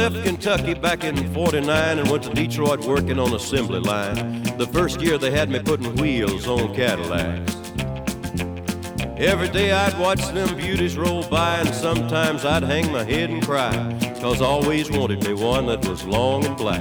left Kentucky back in '49 and went to Detroit working on assembly line. The first year they had me putting wheels on Cadillacs. Every day I'd watch them beauties roll by, and sometimes I'd hang my head and cry, 'cause I always wanted me one that was long and black.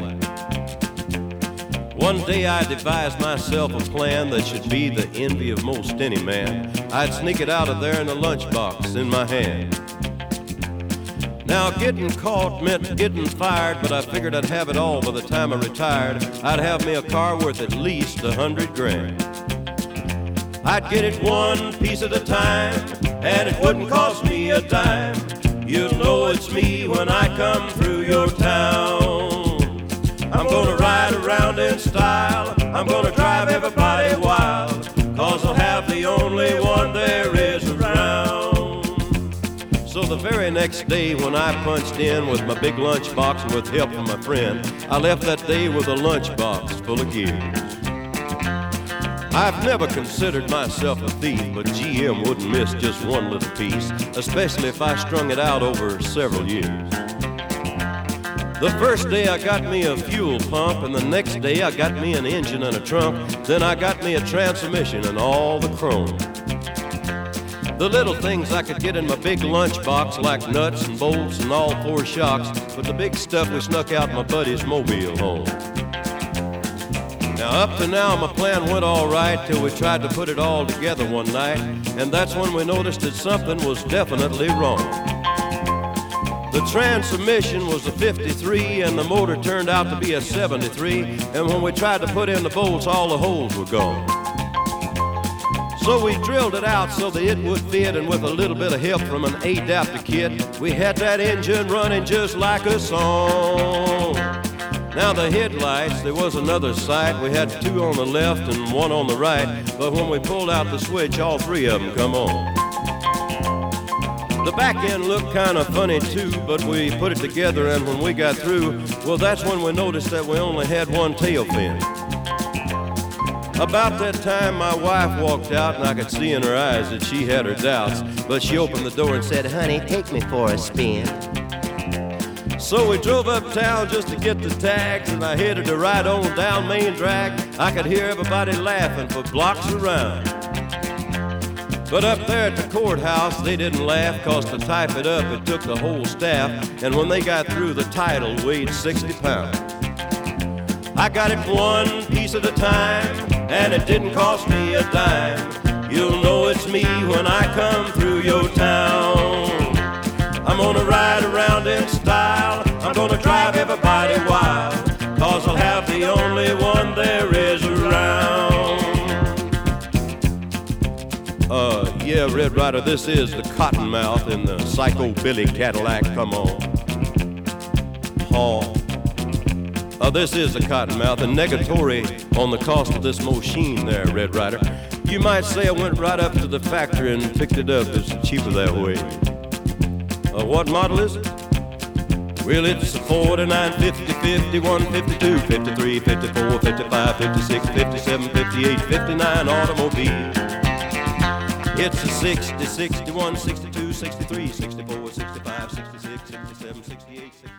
One day I devised myself a plan that should be the envy of most any man. I'd sneak it out of there in a lunchbox in my hand. Now getting caught meant getting fired, but I figured I'd have it all by the time I retired. I'd have me a car worth at least $100 grand. I'd get it one piece at a time, and it wouldn't cost me a dime. You'll know it's me when I come through your town. I'm gonna ride around in style, I'm gonna drive everybody wild, 'cause I'll have the only one there is around. So the very next day when I punched in with my big lunchbox and with help from my friend, I left that day with a lunchbox full of gears. I've never considered myself a thief, but GM wouldn't miss just one little piece, especially if I strung it out over several years. The first day I got me a fuel pump, and the next day I got me an engine and a trunk. Then I got me a transmission and all the chrome. The little things I could get in my big lunchbox, like nuts and bolts and all four shocks, but the big stuff we snuck out my buddy's mobile home. Now up to now my plan went all right till we tried to put it all together one night, and that's when we noticed that something was definitely wrong. The transmission was a 53 and the motor turned out to be a 73, and when we tried to put in the bolts, all the holes were gone. So we drilled it out so that it would fit, and with a little bit of help from an adapter kit, we had that engine running just like a song. Now the headlights, there was another sight. We had two on the left and one on the right, but when we pulled out the switch, all three of them come on. The back end looked kind of funny too, but we put it together, and when we got through, well, that's when we noticed that we only had one tail fin. About that time, my wife walked out, and I could see in her eyes that she had her doubts, but she opened the door and said, "Honey, take me for a spin." So we drove uptown just to get the tags, and I headed to ride on down Main Drag. I could hear everybody laughing for blocks around. But up there at the courthouse, they didn't laugh, 'cause to type it up, it took the whole staff, and when they got through, the title weighed 60 pounds. I got it one piece at a time, and it didn't cost me a dime. You'll know it's me when I come through your town. I'm gonna ride around in style, I'm gonna drive everybody wild, 'cause I'll have the only one there is around. Yeah, Red Ryder, this is the Cottonmouth in the Psycho Billy Cadillac, come on. This is the Cottonmouth, and negatory on the cost of this machine there, Red Ryder. You might say I went right up to the factory and picked it up. It's cheaper that way. What model is it? Well, it's a 49, 50, 51, 52, 53, 54, 55, 56, 57, 58, 59 automobile. It's a 60, 61, 62, 63, 64, 65, 66, 67, 68, 67.